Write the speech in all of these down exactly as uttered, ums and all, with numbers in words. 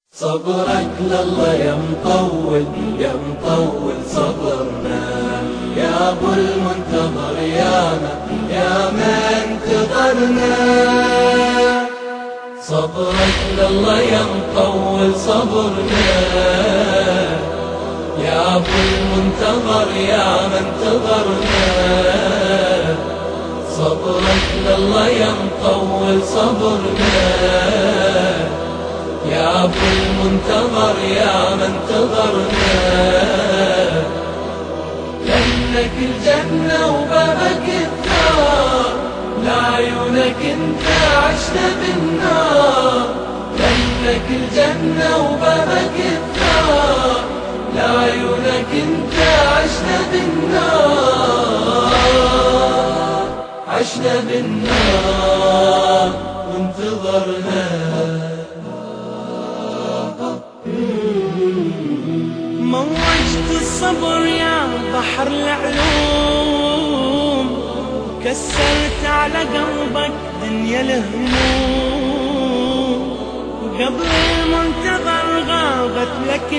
صبرك لله يا مطول يا مطول صبرنا يا ابو المنتظر ياما ياما انتظرنا. صبرك لله يا مطول صبرنا يا ابو المنتظر ياما انتظرنا. صبرك لله يا مطول صبرنا يا ابو المنتظر يا من انتظرنا. لأنك الجنة وبابك الثار لعيونك انت عشنا بالنار. لأنك الجنة وبابك الثار لعيونك انت عشنا بالنار. عشنا بالنار وانتظرنا. موجت الصبر يا بحر العلوم كسرت على قلبك دنيا الهموم. وقبل المنتظر غابت لك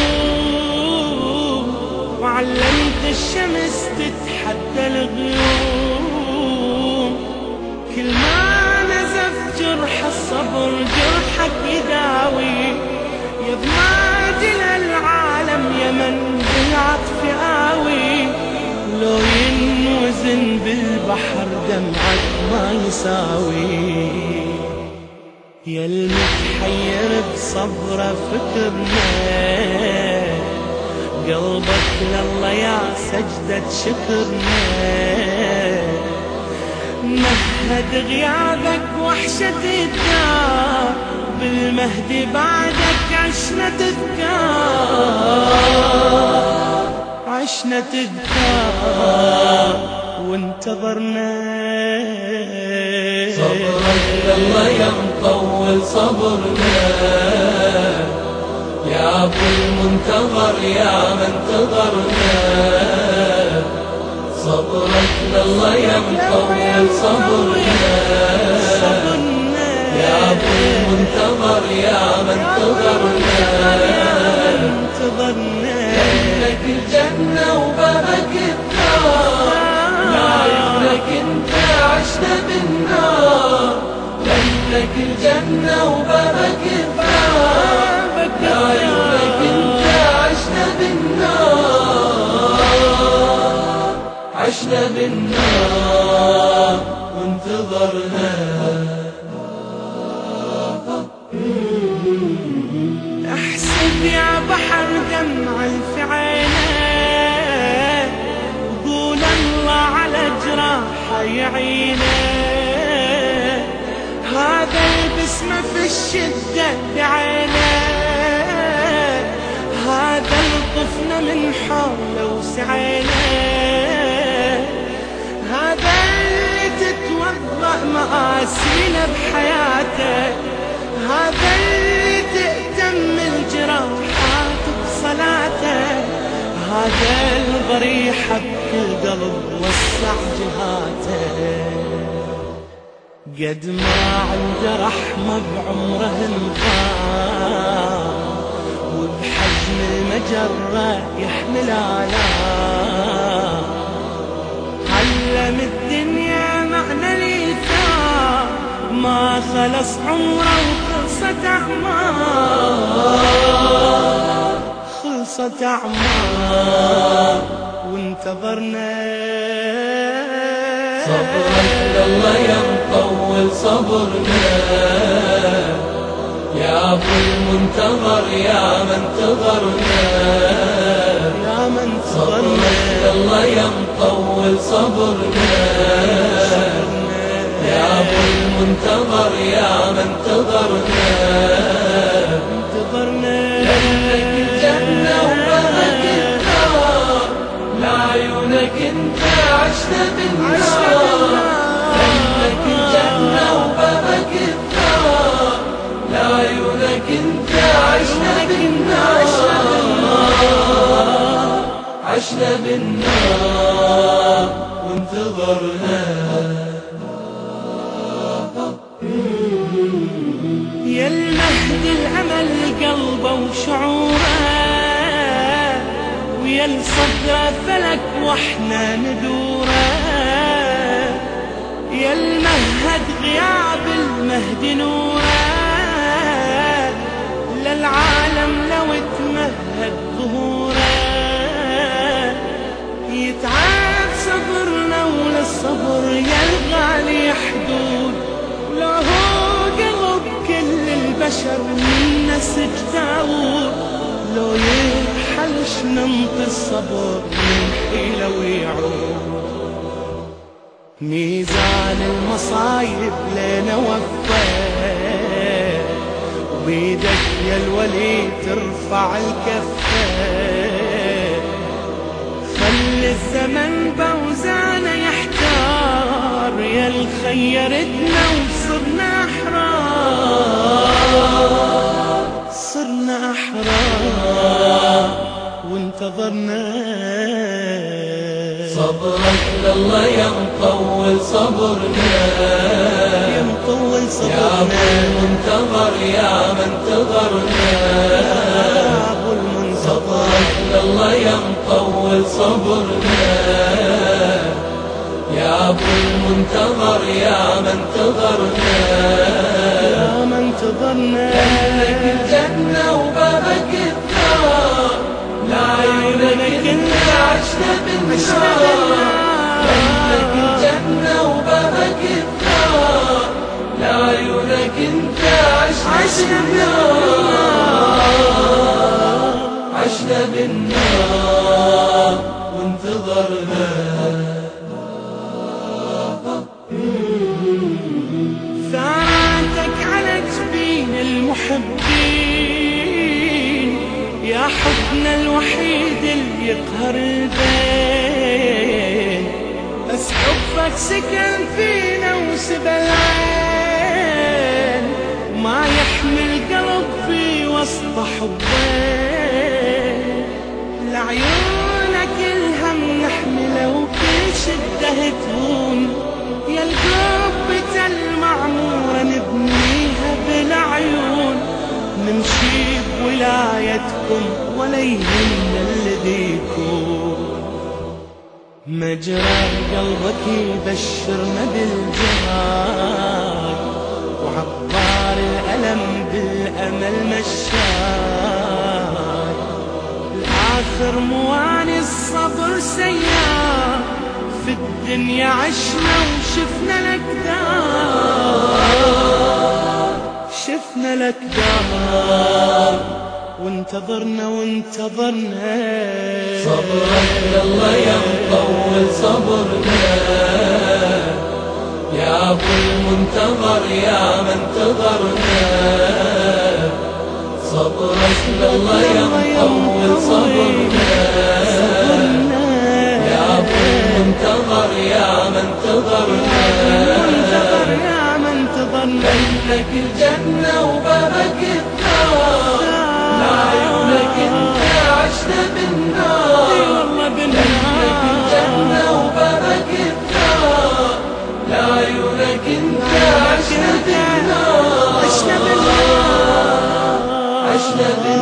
نجوم وعلمت الشمس تتحدى الغيوم. كل ما نزف جرح الصبر جرحك يداوي يا بماجل العالم يا من بالعطف آوي. لو ينوزن بالبحر دمعك ما يساوي. يا المتحير بصبره فكرنا قلبك لله يا سجدة شكرنا. مهد غيابك وحشة الدار بالمهد بعدك عشنا تذكار. عشنا تذكار وانتظرنا. صبرك لله يا مطول صبرنا يا ابو المنتظر يا من انتظرنا. صبرك لله يا مطول صبرنا يا ابو المنتظر يا من انتظرنا. لأنك الجنة وبابك الثار لعيونك انت عشنا بالنار. لأنك الجنة وبابك الثار لعيونك انت عشنا بالنار. عشنا بالنار وانتظرنا. احسب يا بحر دمع في عينه وقول الله على جراحه يعينه. هذا البسمة في الشدة بعينه هذا الطفن من حوله وسعينه. هذا اللي تتوضأ مآسينا بحياته. هذا اللي تأتم الجراحات بصلاته. هذا الضريحة بكل قلب وسع جهاته. قد ما عنده رحمة بعمره انغار وبحجم المجرة يحمل آلام. علم الدنيا معنى الإيثار ما خلص عمره وخلصت أعمار. خلصت أعمار وانتظرنا. صبرك لله يا مطول صبرنا يا ابو المنتظر يا من انتظرنا. يا من صبرك لله يا مطول صبرنا يا ابو المنتظر يا من انتظرنا. انتظرنا. لأنك الجنة وبابك الثار لعيونك انت عشنا بالنار. لأنك الجنة وبابك الثار لعيونك انت عشنا بالنار. عشنا بالنار وانتظرنا. يا المهد الأمل قلبه وشعوره، ويا الصدر فلك واحنا ندوره، يا المهد غياب المهد نوره، للعالم لو اتمهد ظهوره، يتعب صبرنا وللصبر يلقى لي حدود، ولو هو قلب كل البشر من نسج داود، لو يرحلش ننطي الصبر من حيله ويعود، ميزان المصايب لنا وفى، وبيدك يا الولي ترفع الكفة، خلي الزمن بوزانه يحتار، يا الخيرتنا وصرنا أحرار، صرنا أحرار وانتظرنا. صبرك لله يا مطول صبرنا، يا مطول صبرنا، يا أبو المنتظر يا من انتظرنا، يا أبو المنتظر. صبرك لله يا مطول صبرنا، يا أبو المنتظر يا من انتظرنا، يا من انتظرنا. لك الجنة وبابك الثار، لعيونك انت عشنا بالنار، لك الجنة وبابك الثار، لعيونك انت عشنا بالنار، عشنا بالنار وانتظرنا. ثارتك على جبين المحبين، يا حبنا الوحيد اللي يقهر البين، بس حبك سكن فينا وسبى العين، ما يحمل قلب في وسط حبين، لعيونك الهم نحمله وكل شدة تهون، يا القلب المعمورة نبنيها بالعيون، نمشي بولايتكم ولا يهمنا الذي يكون، مجرى قلبك يبشرنا بالجهاد، وعبار الألم بالأمل مشاي، الآخر مواني الصبر سيار، في الدنيا عشنا وشفنا لك دار، شفنا لك دار وانتظرنا وانتظرنا. صبرك لله يا مطول صبرنا، يا أبو المنتظر يا من انتظرنا، صبرك لله يا مطول صبرنا، يا أبو المنتظر يا من انتظرنا، يا من انتظرنا. لك الجنة وبابك الثار، لعيونك انت عشنا بالنار، لك الجنة وبابك الثار، لعيونك انت عشنا بالنار، عشنا بالنار، عشنا بالنار.